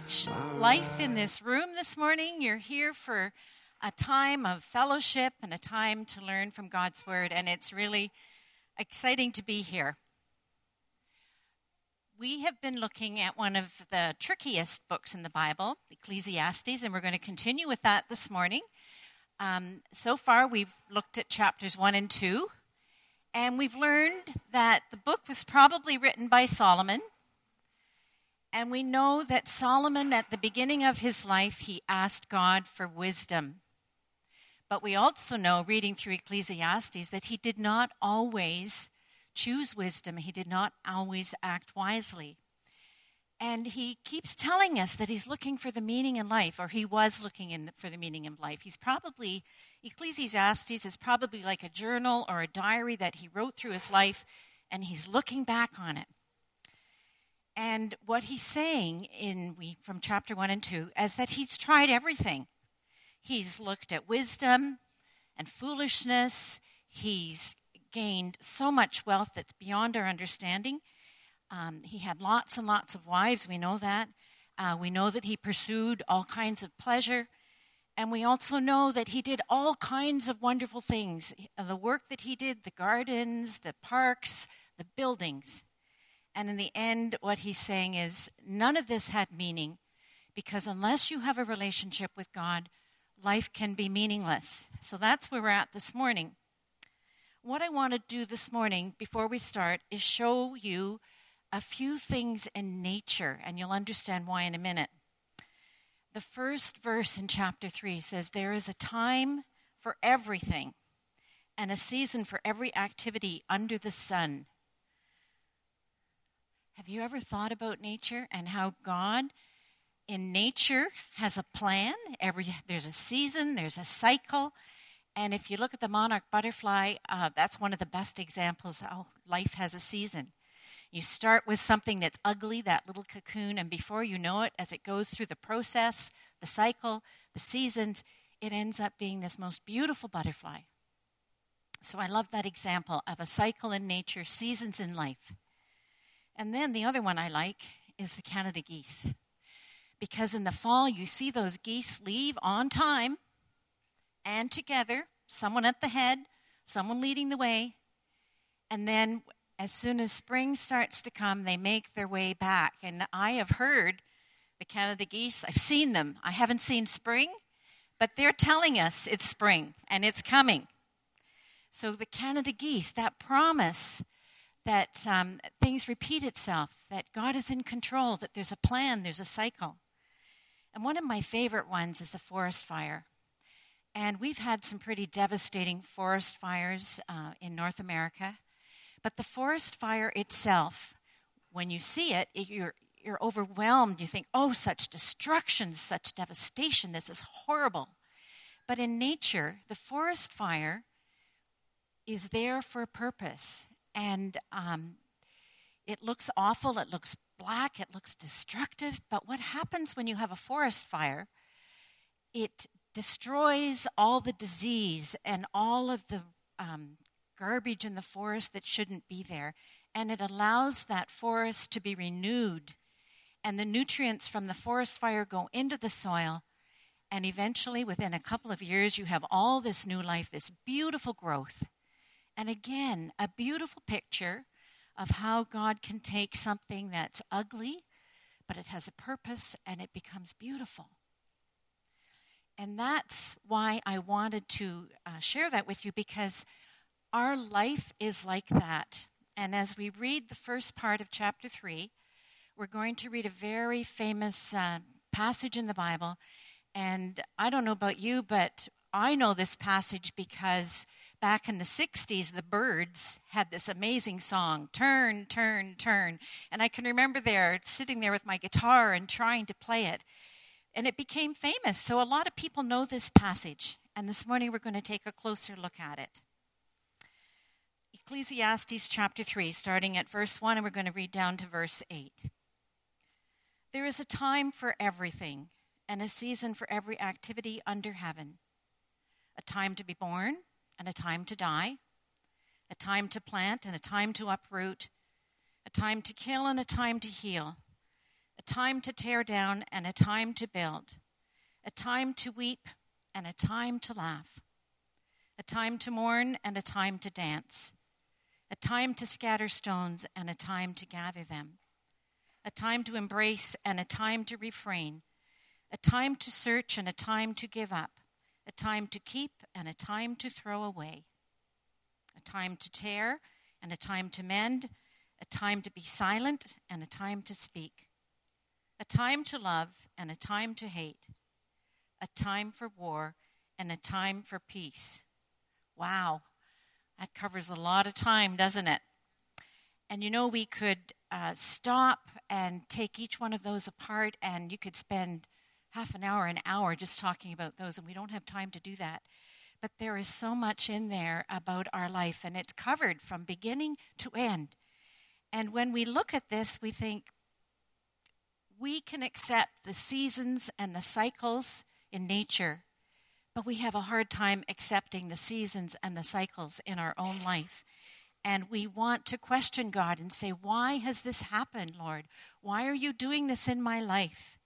much life in this room this morning. You're here for a time of fellowship and a time to learn from God's Word, and it's really exciting to be here. We have been looking at one of the trickiest books in the Bible, Ecclesiastes, and we're going to continue with that this morning. So far, we've looked at chapters 1 and 2, and we've learned that the book was probably written by Solomon. And we know that Solomon, at the beginning of his life, he asked God for wisdom. But we also know, reading through Ecclesiastes, that he did not always choose wisdom. He did not always act wisely. And he keeps telling us that he's looking for the meaning in life, or he was looking for the meaning in life. Ecclesiastes is probably like a journal or a diary that he wrote through his life, and he's looking back on it. And what he's saying from chapter 1 and 2 is that he's tried everything. He's looked at wisdom and foolishness. He's gained so much wealth that's beyond our understanding. He had lots and lots of wives. We know that. We know that he pursued all kinds of pleasure. And we also know that he did all kinds of wonderful things. The work that he did, the gardens, the parks, the buildings. And in the end, what he's saying is none of this had meaning, because unless you have a relationship with God, life can be meaningless. So that's where we're at this morning. What I want to do this morning before we start is show you a few things in nature, and you'll understand why in a minute. The first verse in chapter 3 says, "There is a time for everything and a season for every activity under the sun." Have you ever thought about nature and how God in nature has a plan? There's a season, there's a cycle. And if you look at the monarch butterfly, that's one of the best examples how life has a season. You start with something that's ugly, that little cocoon, and before you know it, as it goes through the process, the cycle, the seasons, it ends up being this most beautiful butterfly. So I love that example of a cycle in nature, seasons in life. And then the other one I like is the Canada geese. Because in the fall, you see those geese leave on time and together, someone at the head, someone leading the way. And then as soon as spring starts to come, they make their way back. And I have heard the Canada geese, I've seen them. I haven't seen spring, but they're telling us it's spring and it's coming. So the Canada geese, that promise that things repeat itself, that God is in control, that there's a plan, there's a cycle. And one of my favorite ones is the forest fire. And we've had some pretty devastating forest fires in North America. But the forest fire itself, when you see it, you're overwhelmed. You think, oh, such destruction, such devastation, this is horrible. But in nature, the forest fire is there for a purpose. And it looks awful, it looks black, it looks destructive. But what happens when you have a forest fire? It destroys all the disease and all of the garbage in the forest that shouldn't be there. And it allows that forest to be renewed. And the nutrients from the forest fire go into the soil. And eventually, within a couple of years, you have all this new life, this beautiful growth. And again, a beautiful picture of how God can take something that's ugly, but it has a purpose and it becomes beautiful. And that's why I wanted to share that with you, because our life is like that. And as we read the first part of chapter 3, we're going to read a very famous passage in the Bible. And I don't know about you, but I know this passage because back in the 60s, the Byrds had this amazing song, "Turn, Turn, Turn." And I can remember sitting there with my guitar and trying to play it. And it became famous. So a lot of people know this passage. And this morning we're going to take a closer look at it. Ecclesiastes chapter 3, starting at verse 1, and we're going to read down to verse 8. "There is a time for everything, and a season for every activity under heaven. A time to be born, and a time to die, a time to plant and a time to uproot, a time to kill and a time to heal, a time to tear down and a time to build, a time to weep and a time to laugh, a time to mourn and a time to dance, a time to scatter stones and a time to gather them, a time to embrace and a time to refrain, a time to search and a time to give up, a time to keep and a time to throw away, a time to tear and a time to mend, a time to be silent and a time to speak, a time to love and a time to hate, a time for war and a time for peace. Wow, that covers a lot of time, doesn't it? And you know, we could stop and take each one of those apart, and you could spend half an hour just talking about those, and we don't have time to do that. But there is so much in there about our life, and it's covered from beginning to end. And when we look at this, we think we can accept the seasons and the cycles in nature, but we have a hard time accepting the seasons and the cycles in our own life. And we want to question God and say, why has this happened, Lord? Why are you doing this in my life?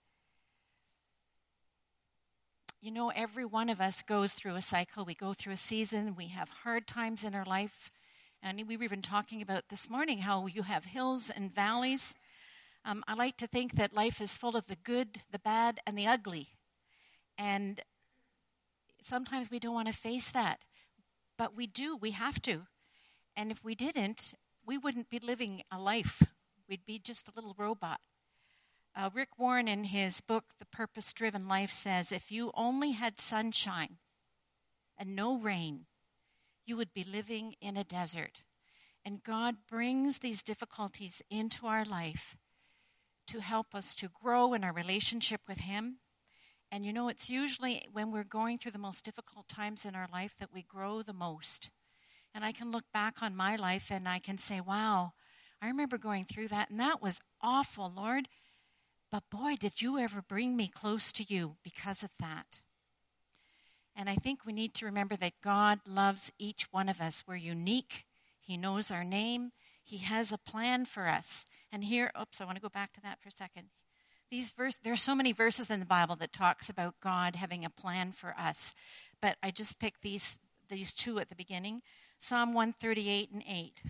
You know, every one of us goes through a cycle. We go through a season. We have hard times in our life. And we were even talking about this morning how you have hills and valleys. I like to think that life is full of the good, the bad, and the ugly. And sometimes we don't want to face that. But we do. We have to. And if we didn't, we wouldn't be living a life. We'd be just a little robot. Rick Warren, in his book, The Purpose-Driven Life, says, if you only had sunshine and no rain, you would be living in a desert. And God brings these difficulties into our life to help us to grow in our relationship with Him. And you know, it's usually when we're going through the most difficult times in our life that we grow the most. And I can look back on my life and I can say, wow, I remember going through that, and that was awful, Lord. But boy, did you ever bring me close to you because of that. And I think we need to remember that God loves each one of us. We're unique. He knows our name. He has a plan for us. And here, I want to go back to that for a second. There are so many verses in the Bible that talks about God having a plan for us. But I just picked these two at the beginning. Psalm 138 and 8.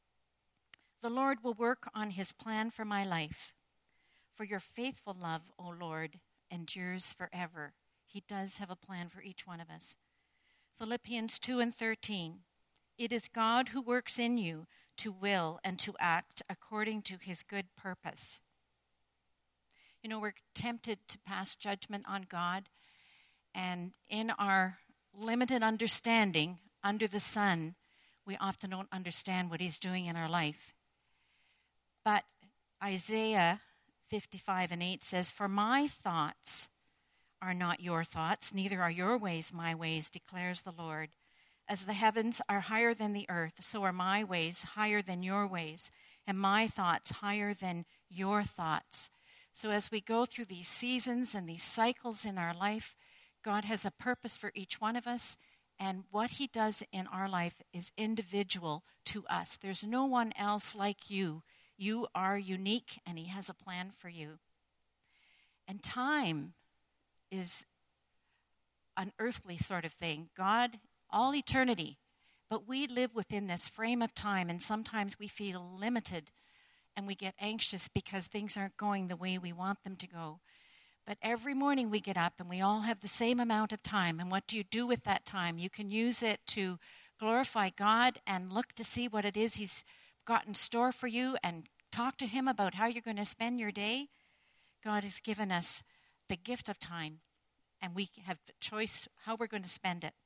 The Lord will work on His plan for my life. For your faithful love, O Lord, endures forever. He does have a plan for each one of us. Philippians 2 and 13. It is God who works in you to will and to act according to His good purpose. You know, we're tempted to pass judgment on God, and in our limited understanding under the sun, we often don't understand what He's doing in our life. But Isaiah 55 and 8 says, for my thoughts are not your thoughts, neither are your ways my ways, declares the Lord. As the heavens are higher than the earth, so are my ways higher than your ways, and my thoughts higher than your thoughts. So as we go through these seasons and these cycles in our life, God has a purpose for each one of us, and what He does in our life is individual to us. There's no one else like you. You are unique, and He has a plan for you. And time is an earthly sort of thing. God, all eternity. But we live within this frame of time, and sometimes we feel limited, and we get anxious because things aren't going the way we want them to go. But every morning we get up, and we all have the same amount of time. And what do you do with that time? You can use it to glorify God and look to see what it is He's got in store for you and talk to Him about how you're going to spend your day. God has given us the gift of time, and we have the choice how we're going to spend it.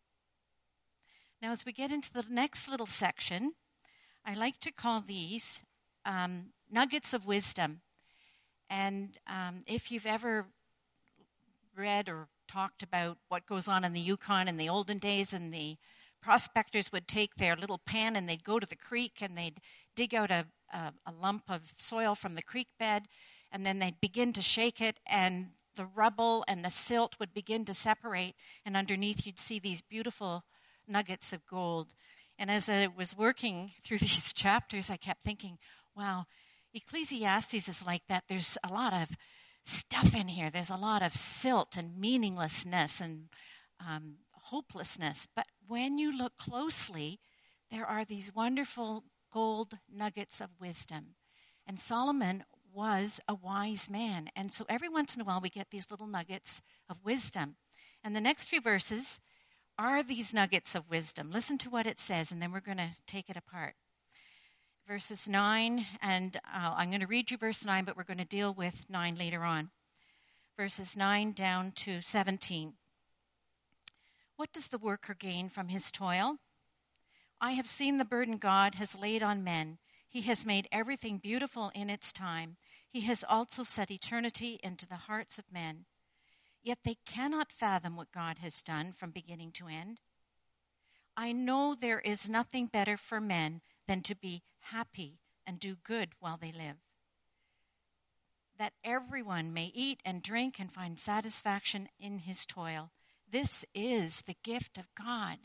Now, as we get into the next little section, I like to call these nuggets of wisdom. And if you've ever read or talked about what goes on in the Yukon in the olden days, and the prospectors would take their little pan and they'd go to the creek and they'd dig out a lump of soil from the creek bed, and then they'd begin to shake it, and the rubble and the silt would begin to separate, and underneath you'd see these beautiful nuggets of gold. And as I was working through these chapters, I kept thinking, wow, Ecclesiastes is like that. There's a lot of stuff in here. There's a lot of silt and meaninglessness and hopelessness. But when you look closely, there are these wonderful gold nuggets of wisdom. And Solomon was a wise man. And so every once in a while we get these little nuggets of wisdom. And the next few verses are these nuggets of wisdom. Listen to what it says, and then we're going to take it apart. Verses 9, and I'm going to read you verse 9, but we're going to deal with 9 later on. Verses 9 down to 17. What does the worker gain from his toil? I have seen the burden God has laid on men. He has made everything beautiful in its time. He has also set eternity into the hearts of men. Yet they cannot fathom what God has done from beginning to end. I know there is nothing better for men than to be happy and do good while they live, that everyone may eat and drink and find satisfaction in his toil. This is the gift of God.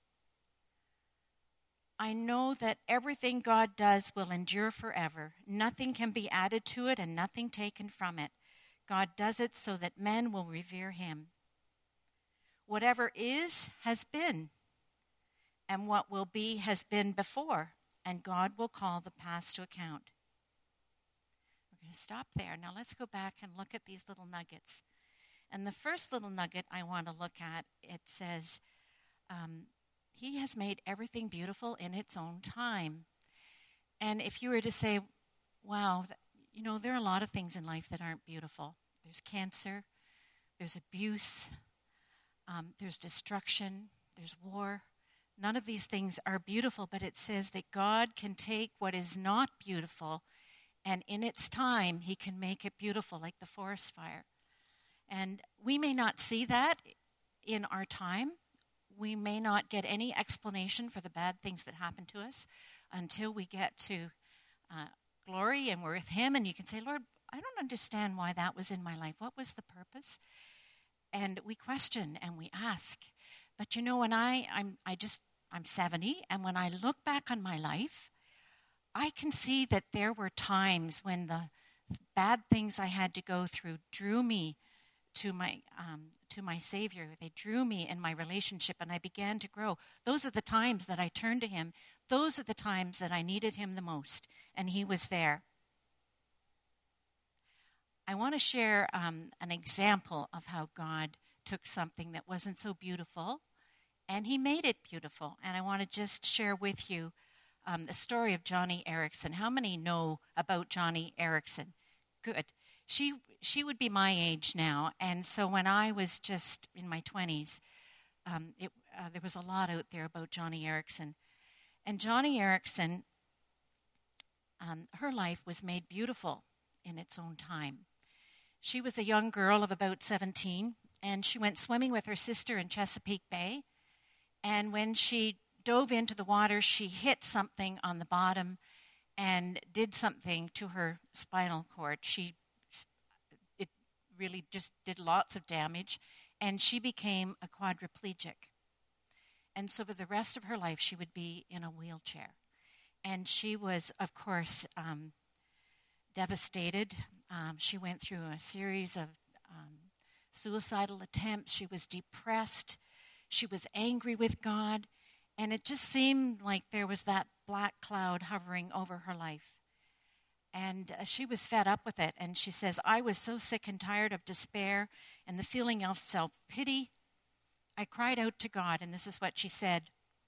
I know that everything God does will endure forever. Nothing can be added to it and nothing taken from it. God does it so that men will revere him. Whatever is has been, and what will be has been before, and God will call the past to account. We're going to stop there. Now let's go back and look at these little nuggets. And the first little nugget I want to look at, it says, he has made everything beautiful in its own time. And if you were to say, wow, there are a lot of things in life that aren't beautiful. There's cancer, there's abuse, there's destruction, there's war. None of these things are beautiful, but it says that God can take what is not beautiful, and in its time, he can make it beautiful, like the forest fire. And we may not see that in our time. We may not get any explanation for the bad things that happen to us until we get to glory and we're with him, and you can say, Lord, I don't understand why that was in my life. What was the purpose? And we question and we ask. But when I'm 70, and when I look back on my life, I can see that there were times when the bad things I had to go through drew me to my Savior. They drew me in my relationship, and I began to grow. Those are the times that I turned to him. Those are the times that I needed him the most, and he was there. I want to share an example of how God took something that wasn't so beautiful, and he made it beautiful. And I want to just share with you the story of Joni Eareckson. How many know about Joni Eareckson? Good. She would be my age now, and so when I was just in my 20s, there was a lot out there about Joni Eareckson. And Joni Eareckson, her life was made beautiful in its own time. She was a young girl of about 17, and she went swimming with her sister in Chesapeake Bay. And when she dove into the water, she hit something on the bottom and did something to her spinal cord. It really just did lots of damage, and she became a quadriplegic. And so for the rest of her life, she would be in a wheelchair. And she was, of course, devastated. She went through a series of suicidal attempts. She was depressed. She was angry with God. And it just seemed like there was that black cloud hovering over her life. And she was fed up with it. And she says, I was so sick and tired of despair and the feeling of self-pity. I cried out to God, and this is what she said.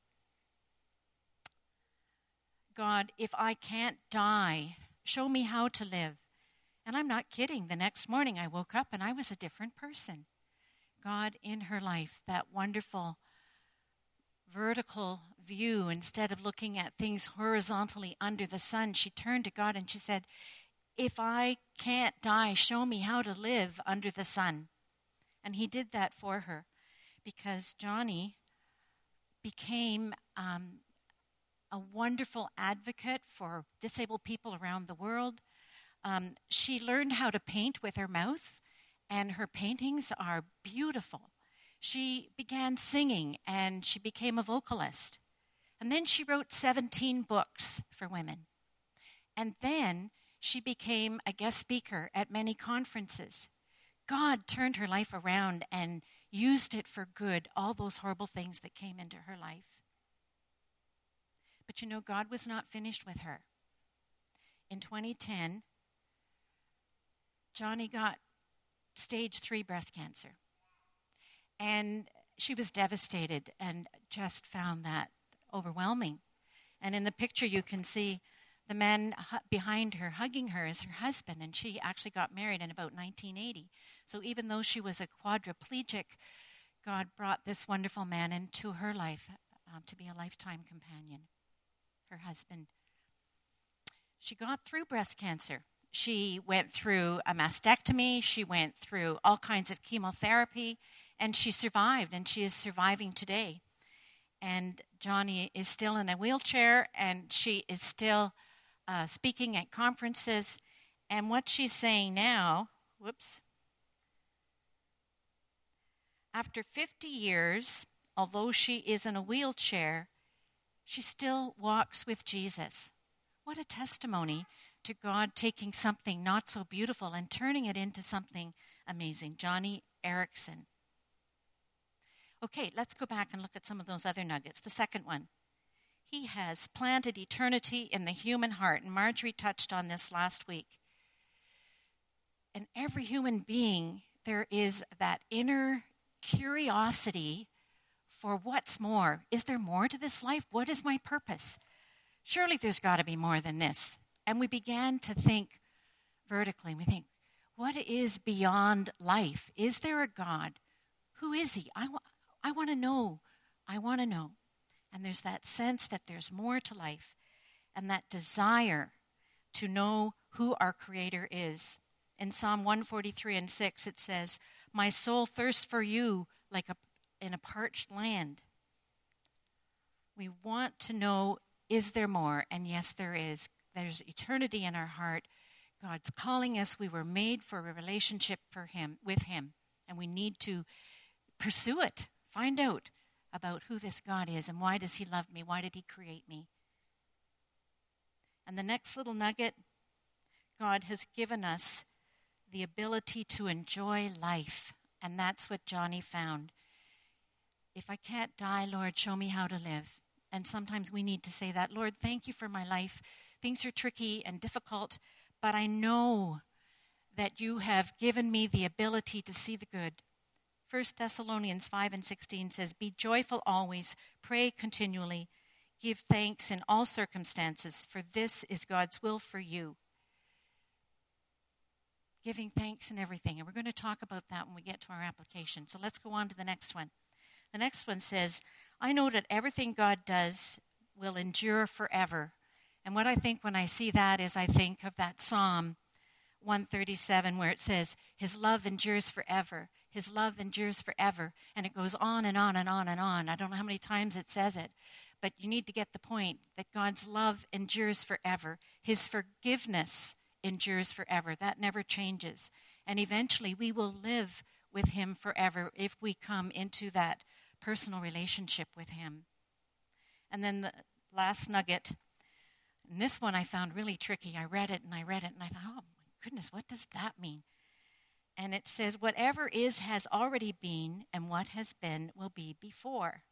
God, if I can't die, show me how to live. And I'm not kidding. The next morning I woke up and I was a different person. God in her life, that wonderful vertical view, instead of looking at things horizontally under the sun, she turned to God and she said, if I can't die, show me how to live under the sun. And he did that for her, because Joni became a wonderful advocate for disabled people around the world. She learned how to paint with her mouth, and her paintings are beautiful. She began singing, and she became a vocalist. And then she wrote 17 books for women. And then She became a guest speaker at many conferences. God turned her life around and used it for good, all those horrible things that came into her life. But God was not finished with her. In 2010, Johnny got stage 3 breast cancer. And she was devastated and just found that overwhelming. And in the picture you can see the man behind her hugging her is her husband, and she actually got married in about 1980. So even though she was a quadriplegic, God brought this wonderful man into her life to be a lifetime companion, her husband. She got through breast cancer. She went through a mastectomy. She went through all kinds of chemotherapy, and she survived, and she is surviving today. And Johnny is still in a wheelchair, and she is still speaking at conferences. And what she's saying now, after 50 years, although she is in a wheelchair, she still walks with Jesus. What a testimony to God taking something not so beautiful and turning it into something amazing. Johnny Erickson. Okay, let's go back and look at some of those other nuggets. The second one. He has planted eternity in the human heart. And Marjorie touched on this last week. In every human being, there is that inner curiosity for what's more. Is there more to this life? What is my purpose? Surely there's got to be more than this. And we began to think vertically. We think, what is beyond life? Is there a God? Who is he? I want to know. I want to know. And there's that sense that there's more to life, and that desire to know who our Creator is. In Psalm 143:6, it says, "My soul thirsts for you like in a parched land." We want to know, is there more? And yes, there is. There's eternity in our heart. God's calling us. We were made for a relationship with Him, and we need to pursue it. Find out about who this God is and why does He love me? Why did He create me? And the next little nugget, God has given us the ability to enjoy life. And that's what Johnny found. If I can't die, Lord, show me how to live. And sometimes we need to say that, Lord, thank you for my life. Things are tricky and difficult, but I know that you have given me the ability to see the good. 1 Thessalonians 5:16 says, "Be joyful always, pray continually, give thanks in all circumstances, for this is God's will for you." Giving thanks in everything. And we're going to talk about that when we get to our application. So let's go on to the next one. The next one says, "I know that everything God does will endure forever." And what I think when I see that is I think of that Psalm 137 where it says, "His love endures forever. His love endures forever." And it goes on and on and on and on. I don't know how many times it says it, but you need to get the point that God's love endures forever. His forgiveness endures forever. That never changes. And eventually we will live with Him forever if we come into that personal relationship with Him. And then the last nugget, and this one I found really tricky. I read it and I thought, oh my goodness, what does that mean? And it says, whatever is has already been, and what has been will be before.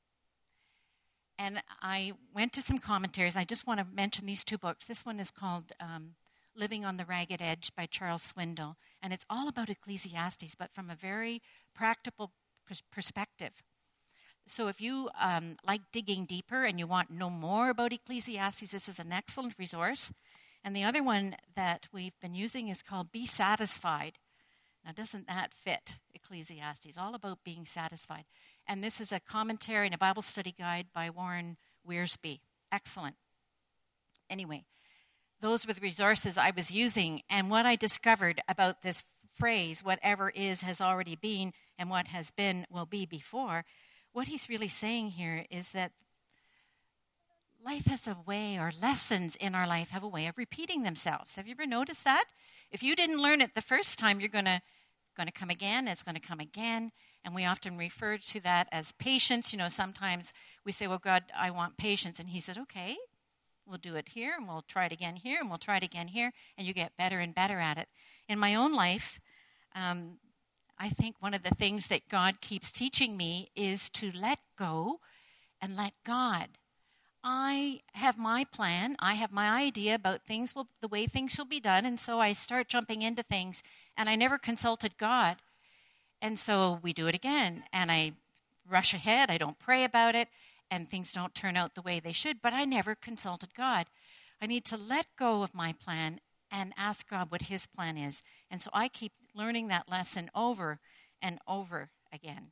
And I went to some commentaries. I just want to mention these two books. This one is called Living on the Ragged Edge by Charles Swindoll. And it's all about Ecclesiastes, but from a very practical perspective. So if you like digging deeper and you want to know more about Ecclesiastes, this is an excellent resource. And the other one that we've been using is called Be Satisfied. Now, doesn't that fit Ecclesiastes? All about being satisfied. And this is a commentary and a Bible study guide by Warren Wiersbe. Excellent. Anyway, those were the resources I was using. And what I discovered about this phrase, whatever is has already been, and what has been will be before, what he's really saying here is that life has a way, or lessons in our life have a way of repeating themselves. Have you ever noticed that? If you didn't learn it the first time, you're going to come again. It's going to come again. And we often refer to that as patience. Sometimes we say, well, God, I want patience. And He said, okay, We'll do it here, and we'll try it again here, and we'll try it again here, and you get better and better at it. In my own life, I think one of the things that God keeps teaching me is to let go and let God. I have my plan. I have my idea about the way things will be done, and so I start jumping into things, and I never consulted God. And so we do it again, and I rush ahead. I don't pray about it, and things don't turn out the way they should, but I never consulted God. I need to let go of my plan and ask God what his plan is. And so I keep learning that lesson over and over again.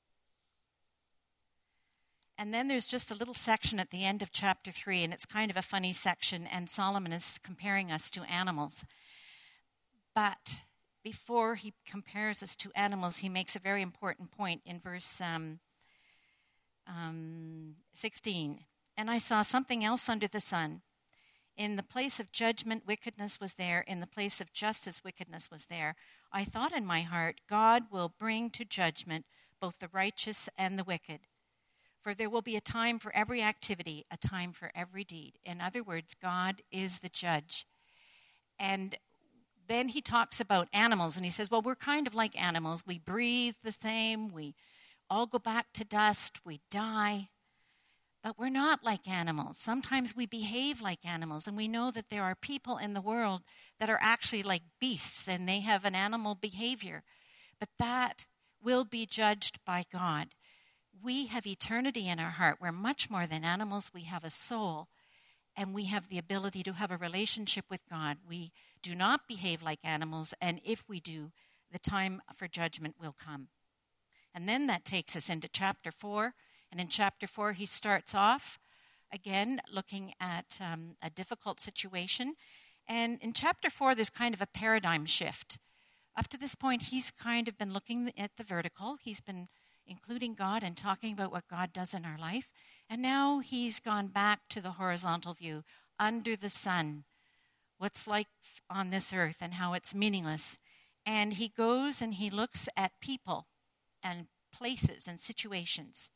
And then there's just a little section at the end of chapter 3, and it's kind of a funny section, and Solomon is comparing us to animals. But before he compares us to animals, he makes a very important point in verse 16. And I saw something else under the sun. In the place of judgment, wickedness was there. In the place of justice, wickedness was there. I thought in my heart, God will bring to judgment both the righteous and the wicked. For there will be a time for every activity, a time for every deed. In other words, God is the judge. And then he talks about animals, and he says, well, we're kind of like animals. We breathe the same. We all go back to dust. We die. But we're not like animals. Sometimes we behave like animals, and we know that there are people in the world that are actually like beasts, and they have an animal behavior. But that will be judged by God. We have eternity in our heart. We're much more than animals. We have a soul, and we have the ability to have a relationship with God. We do not behave like animals, and if we do, the time for judgment will come. And then that takes us into chapter 4. And in chapter 4, he starts off, again, looking at a difficult situation. And in chapter 4, there's kind of a paradigm shift. Up to this point, he's kind of been looking at the vertical. He's been including God and talking about what God does in our life. And now he's gone back to the horizontal view, under the sun, what's like on this earth and how it's meaningless. And he goes and he looks at people and places and situations.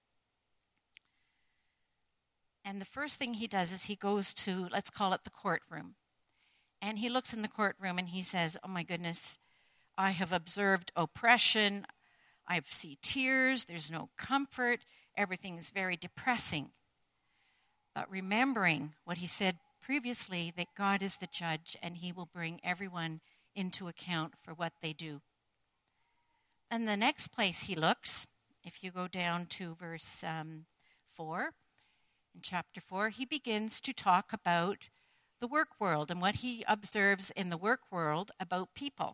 And the first thing he does is he goes to, let's call it the courtroom. And he looks in the courtroom and he says, oh my goodness, I have observed oppression. I see tears. There's no comfort. Everything is very depressing. But remembering what he said previously, that God is the judge and he will bring everyone into account for what they do. And the next place he looks, if you go down to verse 4, in chapter 4, he begins to talk about the work world and what he observes in the work world about people.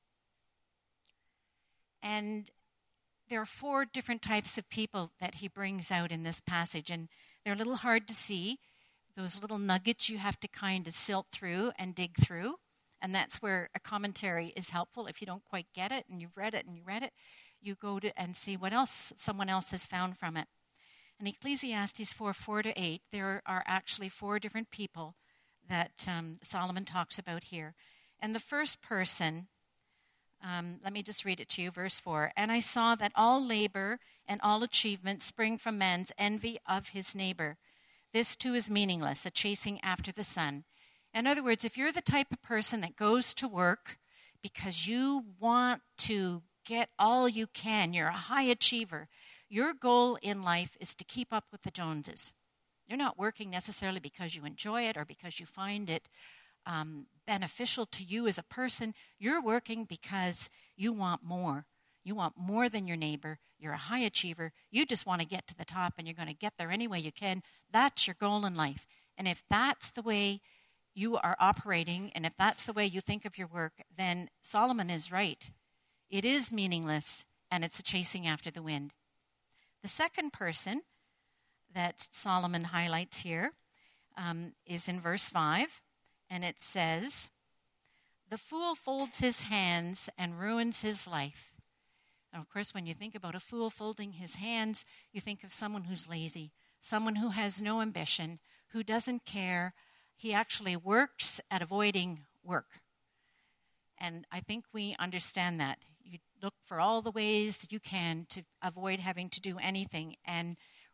And there are 4 different types of people that he brings out in this passage, and they're a little hard to see. Those little nuggets you have to kind of silt through and dig through, and that's where a commentary is helpful. If you don't quite get it and you've read it, you go to and see what else someone else has found from it. In Ecclesiastes 4:4-8, there are actually 4 different people that Solomon talks about here. And the first person, let me just read it to you, verse 4. And I saw that all labor and all achievement spring from man's envy of his neighbor. This too is meaningless, a chasing after the sun. In other words, if you're the type of person that goes to work because you want to get all you can, you're a high achiever, your goal in life is to keep up with the Joneses. You're not working necessarily because you enjoy it or because you find it beneficial to you as a person. You're working because you want more. You want more than your neighbor. You're a high achiever. You just want to get to the top, and you're going to get there any way you can. That's your goal in life. And if that's the way you are operating, and if that's the way you think of your work, then Solomon is right. It is meaningless, and it's a chasing after the wind. The second person that Solomon highlights here is in verse 5, and it says, the fool folds his hands and ruins his life. And of course, when you think about a fool folding his hands, you think of someone who's lazy, someone who has no ambition, who doesn't care. He actually works at avoiding work. And I think we understand that. You look for all the ways that you can to avoid having to do anything. And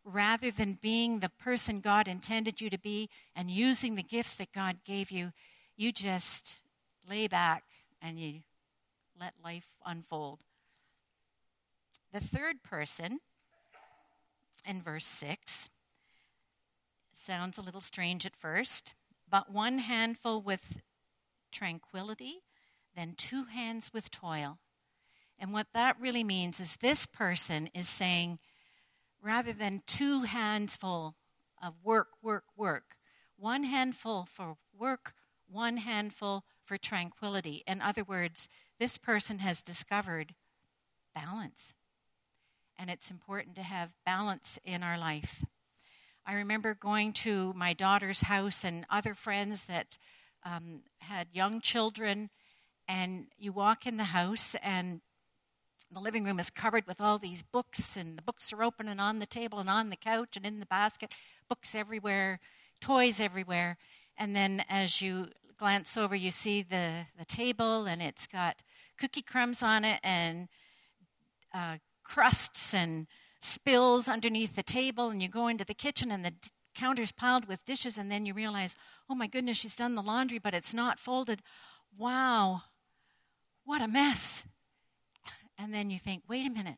rather than being the person God intended you to be and using the gifts that God gave you, you just lay back and you let life unfold. The third person in verse 6 sounds a little strange at first, but one handful with tranquility, then 2 hands with toil. And what that really means is this person is saying, rather than 2 hands full of work, 1 handful for work, 1 handful for tranquility. In other words, this person has discovered balance. And it's important to have balance in our life. I remember going to my daughter's house and other friends that had young children, and you walk in the house and the living room is covered with all these books, and the books are open and on the table and on the couch and in the basket, books everywhere, toys everywhere. And then as you glance over, you see the table, and it's got cookie crumbs on it and crusts and spills underneath the table, and you go into the kitchen and the counter's piled with dishes, and then you realize, oh my goodness, she's done the laundry, but it's not folded. Wow, what a mess. And then you think, wait a minute.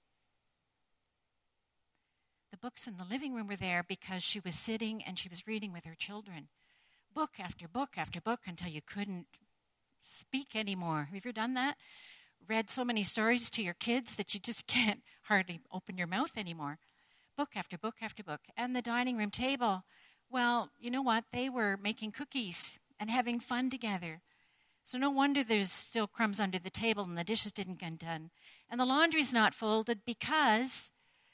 The books in the living room were there because she was sitting and she was reading with her children. Book after book after book until you couldn't speak anymore. Have you ever done that? Read so many stories to your kids that you just can't hardly open your mouth anymore. Book after book after book. And the dining room table, well, you know what? They were making cookies and having fun together. So no wonder there's still crumbs under the table and the dishes didn't get done. And the laundry's not folded because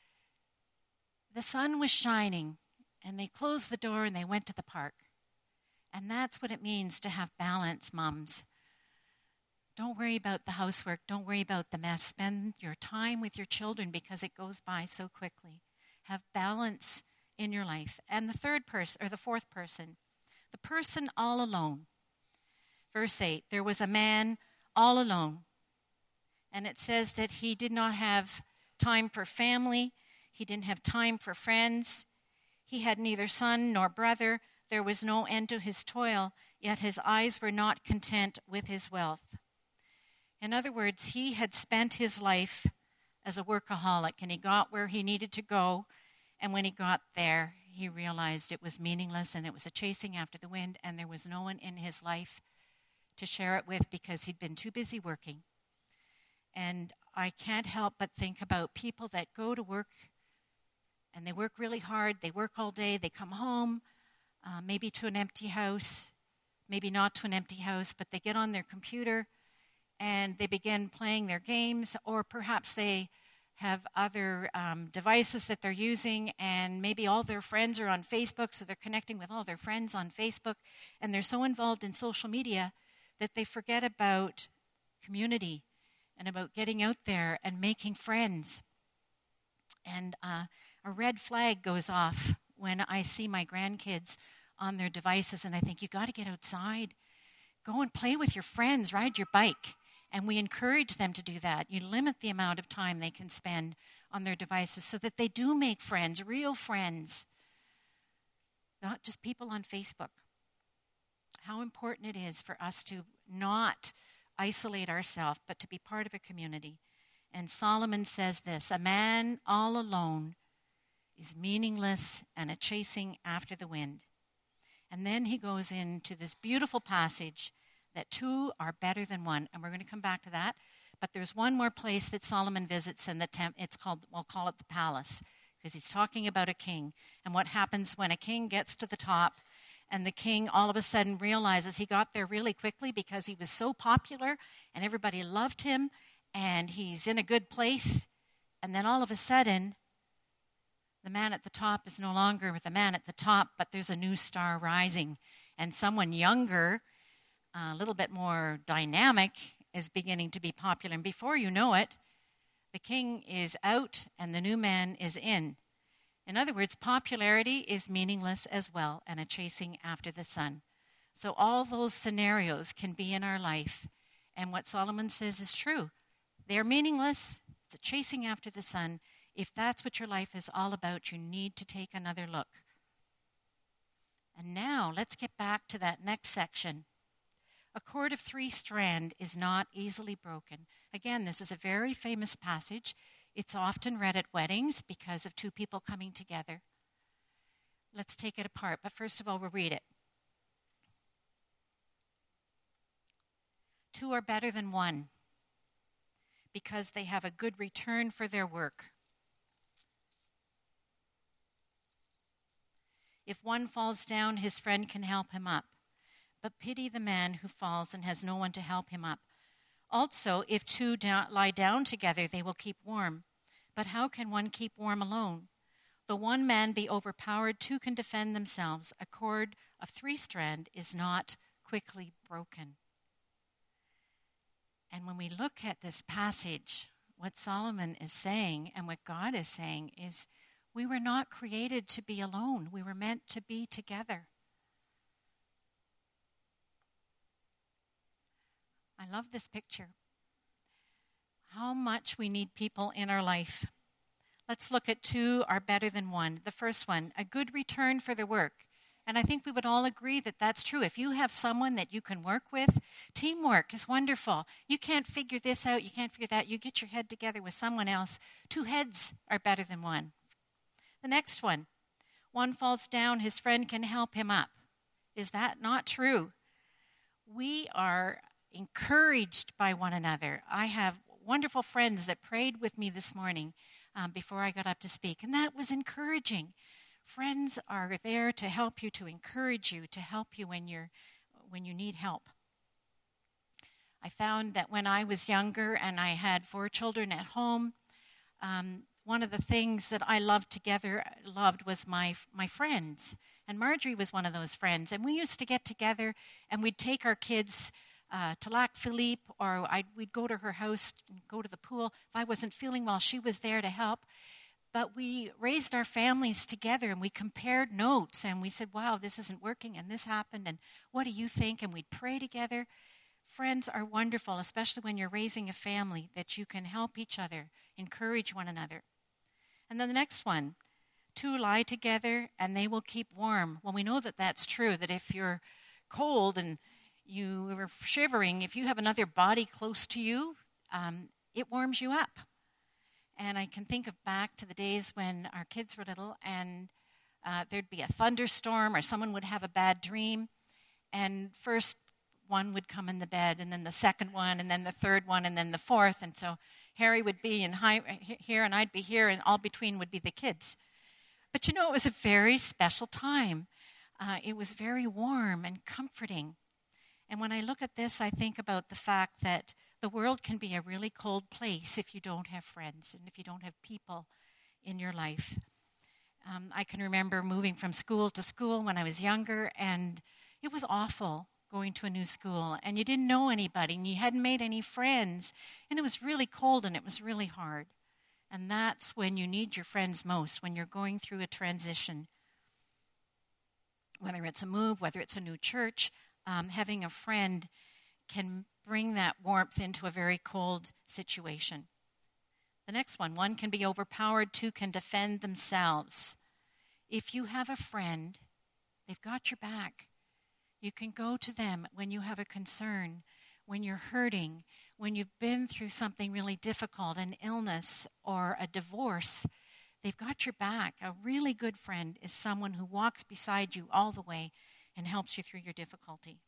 the sun was shining and they closed the door and they went to the park. And that's what it means to have balance, mums. Don't worry about the housework. Don't worry about the mess. Spend your time with your children because it goes by so quickly. Have balance in your life. And the fourth person, the person all alone. Verse 8, there was a man all alone. And it says that he did not have time for family. He didn't have time for friends. He had neither son nor brother. There was no end to his toil, yet his eyes were not content with his wealth. In other words, he had spent his life as a workaholic, and he got where he needed to go. And when he got there, he realized it was meaningless, and it was a chasing after the wind, and there was no one in his life to share it with because he'd been too busy working. And I can't help but think about people that go to work, and they work really hard. They work all day. They come home, maybe to an empty house, maybe not to an empty house, but they get on their computer, and they begin playing their games, or perhaps they have other devices that they're using, and maybe all their friends are on Facebook, so they're connecting with all their friends on Facebook, and they're so involved in social media that they forget about community and about getting out there and making friends. And a red flag goes off when I see my grandkids on their devices, and I think, you got to get outside. Go and play with your friends, ride your bike. And we encourage them to do that. You limit the amount of time they can spend on their devices so that they do make friends, real friends, not just people on Facebook. How important it is for us to not isolate ourselves, but to be part of a community. And Solomon says this, a man all alone is meaningless and a chasing after the wind. And then he goes into this beautiful passage that 2 are better than 1, and we're going to come back to that. But there's one more place that Solomon visits in the it's called, we'll call it the palace, because he's talking about a king and what happens when a king gets to the top, and the king all of a sudden realizes he got there really quickly because he was so popular and everybody loved him and he's in a good place, and then all of a sudden the man at the top is no longer the man at the top, but there's a new star rising, and someone younger, a little bit more dynamic, is beginning to be popular. And before you know it, the king is out and the new man is in. In other words, popularity is meaningless as well, and a chasing after the sun. So all those scenarios can be in our life. And what Solomon says is true. They're meaningless. It's a chasing after the sun If that's what your life is all about, you need to take another look. And now let's get back to that next section. A cord of 3 strands is not easily broken. Again, this is a very famous passage. It's often read at weddings because of 2 people coming together. Let's take it apart, but first of all, we'll read it. 2 are better than 1 because they have a good return for their work. If one falls down, his friend can help him up. But pity the man who falls and has no one to help him up. Also, if 2 lie down together, they will keep warm. But how can one keep warm alone? Though one man be overpowered, 2 can defend themselves. A cord of 3 strands is not quickly broken. And when we look at this passage, what Solomon is saying and what God is saying is, we were not created to be alone. We were meant to be together. I love this picture. How much we need people in our life. Let's look at 2 are better than 1. The first one, a good return for their work. And I think we would all agree that that's true. If you have someone that you can work with, teamwork is wonderful. You can't figure this out, you can't figure that. You get your head together with someone else. 2 heads are better than 1. The next one falls down, his friend can help him up. Is that not true? We are encouraged by one another. I have wonderful friends that prayed with me this morning before I got up to speak, and that was encouraging. Friends are there to help you, to encourage you, to help you when you need help. I found that when I was younger and I had 4 children at home, one of the things that I loved was my friends. And Marjorie was one of those friends. And we used to get together and we'd take our kids to Lac Philippe, or we'd go to her house and go to the pool. If I wasn't feeling well, she was there to help. But we raised our families together and we compared notes and we said, wow, this isn't working and this happened and what do you think? And we'd pray together. Friends are wonderful, especially when you're raising a family, that you can help each other, encourage one another. And then the next one, 2 lie together and they will keep warm. Well, we know that that's true, that if you're cold and you are shivering, if you have another body close to you, it warms you up. And I can think back to the days when our kids were little and there'd be a thunderstorm or someone would have a bad dream. And first one would come in the bed and then the second one and then the third one and then the fourth. And so Harry would be here and I'd be here and all between would be the kids. But it was a very special time. It was very warm and comforting. And when I look at this, I think about the fact that the world can be a really cold place if you don't have friends and if you don't have people in your life. I can remember moving from school to school when I was younger, and it was awful going to a new school. And you didn't know anybody, and you hadn't made any friends. And it was really cold, and it was really hard. And that's when you need your friends most, when you're going through a transition. Whether it's a move, whether it's a new church, having a friend can bring that warmth into a very cold situation. The next one can be overpowered, 2 can defend themselves. If you have a friend, they've got your back. You can go to them when you have a concern, when you're hurting, when you've been through something really difficult, an illness or a divorce. They've got your back. A really good friend is someone who walks beside you all the way and helps you through your difficulty.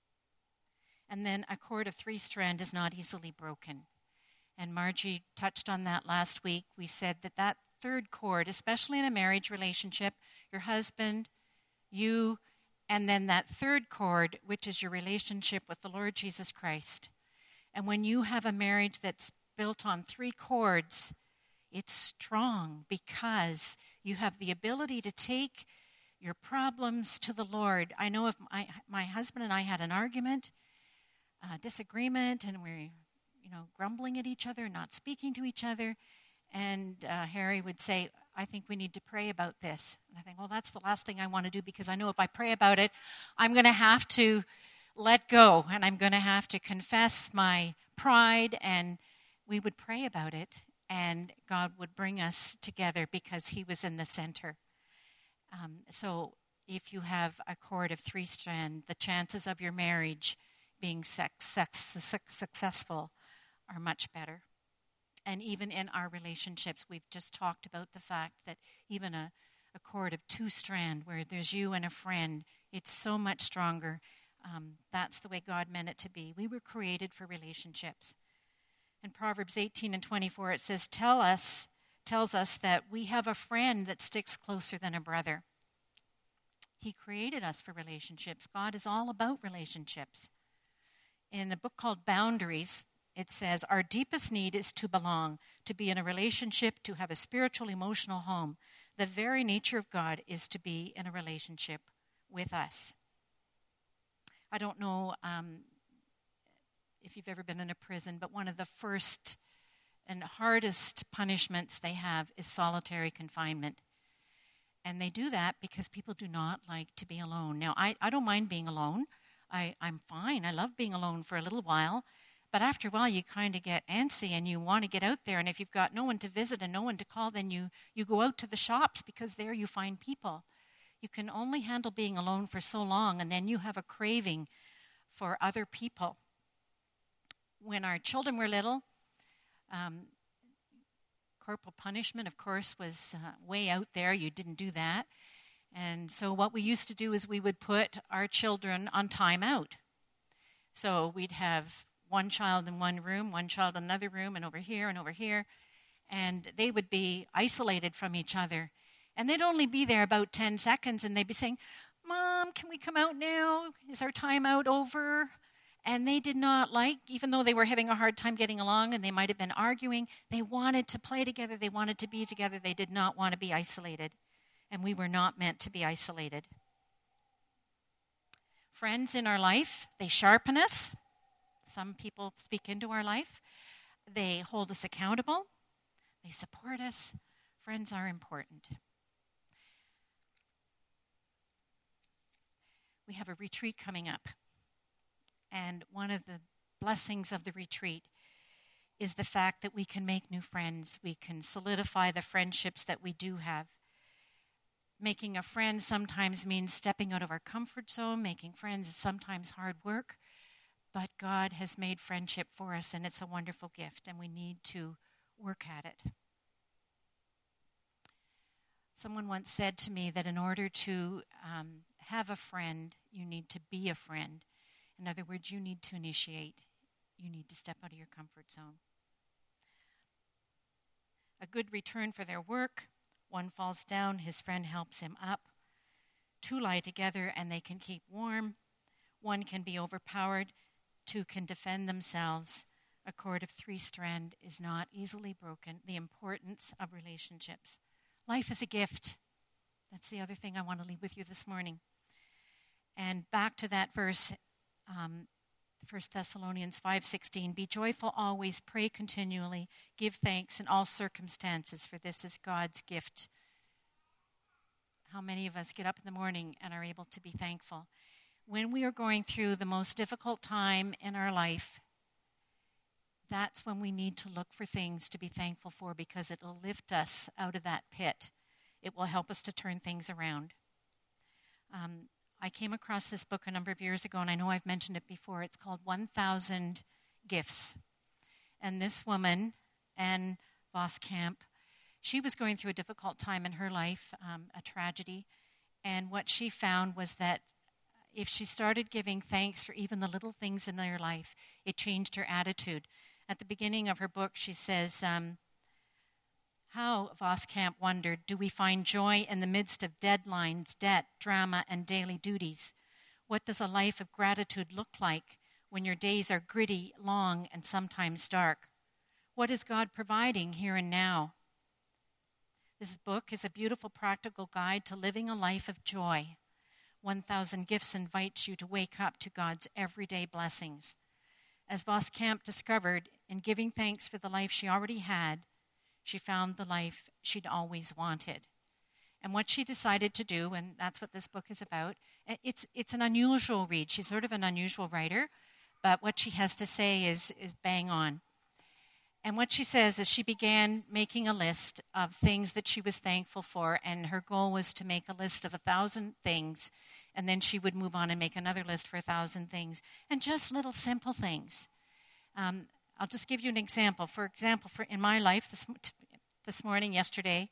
And then a cord of 3 strands is not easily broken. And Margie touched on that last week. We said that 3rd cord, especially in a marriage relationship, your husband, you, and then that 3rd cord, which is your relationship with the Lord Jesus Christ. And when you have a marriage that's built on 3 cords, it's strong because you have the ability to take your problems to the Lord. I know if my husband and I had an argument, disagreement, and we're grumbling at each other, not speaking to each other, and Harry would say, I think we need to pray about this. And I think, well, that's the last thing I want to do, because I know if I pray about it, I'm going to have to let go, and I'm going to have to confess my pride, and we would pray about it, and God would bring us together because he was in the center. So if you have a cord of 3 strand, the chances of your marriage being successful are much better. And even in our relationships, we've just talked about the fact that even a cord of 2 strand, where there's you and a friend, it's so much stronger. That's the way God meant it to be. We were created for relationships. In Proverbs 18:24, it says, tells us that we have a friend that sticks closer than a brother. He created us for relationships. God is all about relationships. In the book called Boundaries, it says, our deepest need is to belong, to be in a relationship, to have a spiritual, emotional home. The very nature of God is to be in a relationship with us. I don't know if you've ever been in a prison, but one of the first and hardest punishments they have is solitary confinement. And they do that because people do not like to be alone. Now, I don't mind being alone. I'm fine. I love being alone for a little while. But after a while, you kind of get antsy and you want to get out there. And if you've got no one to visit and no one to call, then you go out to the shops because there you find people. You can only handle being alone for so long, and then you have a craving for other people. When our children were little, corporal punishment, of course, was way out there. You didn't do that. And so what we used to do is we would put our children on timeout. So we'd have one child in one room, one child in another room, and over here, and they would be isolated from each other. And they'd only be there about 10 seconds, and they'd be saying, Mom, can we come out now? Is our timeout over? And they did not like, even though they were having a hard time getting along and they might have been arguing, they wanted to play together, they wanted to be together, they did not want to be isolated. And we were not meant to be isolated. Friends in our life, they sharpen us. Some people speak into our life. They hold us accountable. They support us. Friends are important. We have a retreat coming up. And one of the blessings of the retreat is the fact that we can make new friends. We can solidify the friendships that we do have. Making a friend sometimes means stepping out of our comfort zone. Making friends is sometimes hard work. But God has made friendship for us, and it's a wonderful gift, and we need to work at it. Someone once said to me that in order to have a friend, you need to be a friend. In other words, you need to initiate. You need to step out of your comfort zone. A good return for their work. One falls down, his friend helps him up. 2 lie together and they can keep warm. 1 can be overpowered. 2 can defend themselves. A cord of 3 strand is not easily broken. The importance of relationships. Life is a gift. That's the other thing I want to leave with you this morning. And back to that verse, 1 Thessalonians 5:16, be joyful always, pray continually, give thanks in all circumstances, for this is God's gift. How many of us get up in the morning and are able to be thankful? When we are going through the most difficult time in our life, that's when we need to look for things to be thankful for, because it will lift us out of that pit. It will help us to turn things around. I came across this book a number of years ago, and I know I've mentioned it before. It's called 1,000 Gifts. And this woman, Anne Voskamp, she was going through a difficult time in her life, a tragedy. And what she found was that if she started giving thanks for even the little things in her life, it changed her attitude. At the beginning of her book, she says, how, Voskamp wondered, do we find joy in the midst of deadlines, debt, drama, and daily duties? What does a life of gratitude look like when your days are gritty, long, and sometimes dark? What is God providing here and now? This book is a beautiful practical guide to living a life of joy. 1,000 Gifts invites you to wake up to God's everyday blessings. As Voskamp discovered, in giving thanks for the life she already had, she found the life she'd always wanted. And what she decided to do, and that's what this book is about, it's an unusual read. She's sort of an unusual writer, but what she has to say is bang on. And what she says is she began making a list of things that she was thankful for, and her goal was to make a list of 1,000 things, and then she would move on and make another list for 1,000 things, and just little simple things. I'll just give you an example. For example, in my life this morning, yesterday,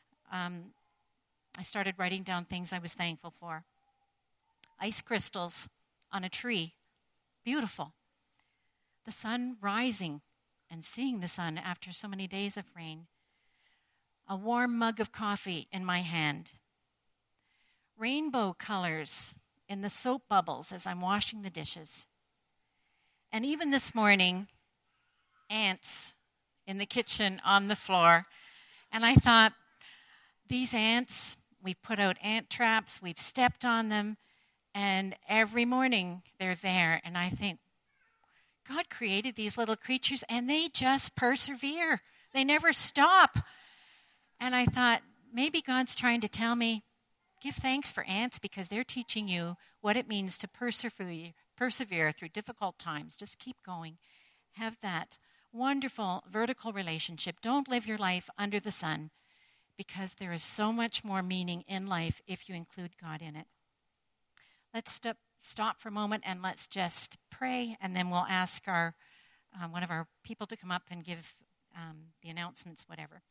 I started writing down things I was thankful for. Ice crystals on a tree, beautiful. The sun rising and seeing the sun after so many days of rain. A warm mug of coffee in my hand. Rainbow colors in the soap bubbles as I'm washing the dishes. And even this morning, ants in the kitchen on the floor. And I thought, these ants, we've put out ant traps, we've stepped on them, and every morning they're there. And I think, God created these little creatures, and they just persevere. They never stop. And I thought, maybe God's trying to tell me, give thanks for ants because they're teaching you what it means to persevere through difficult times. Just keep going. Have that wonderful vertical relationship. Don't live your life under the sun because there is so much more meaning in life if you include God in it. Let's stop for a moment and let's just pray, and then we'll ask our one of our people to come up and give the announcements, whatever.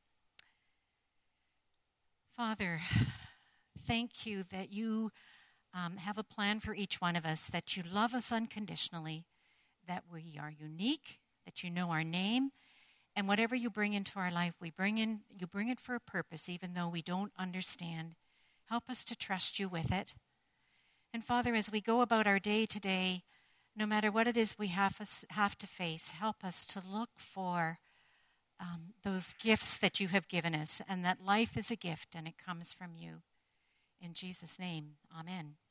Father, thank you that you have a plan for each one of us, that you love us unconditionally, that we are unique, that you know our name, and whatever you bring into our life, you bring it for a purpose, even though we don't understand. Help us to trust you with it. And Father, as we go about our day today, no matter what it is we have to face, help us to look for those gifts that you have given us, and that life is a gift and it comes from you. In Jesus' name, amen.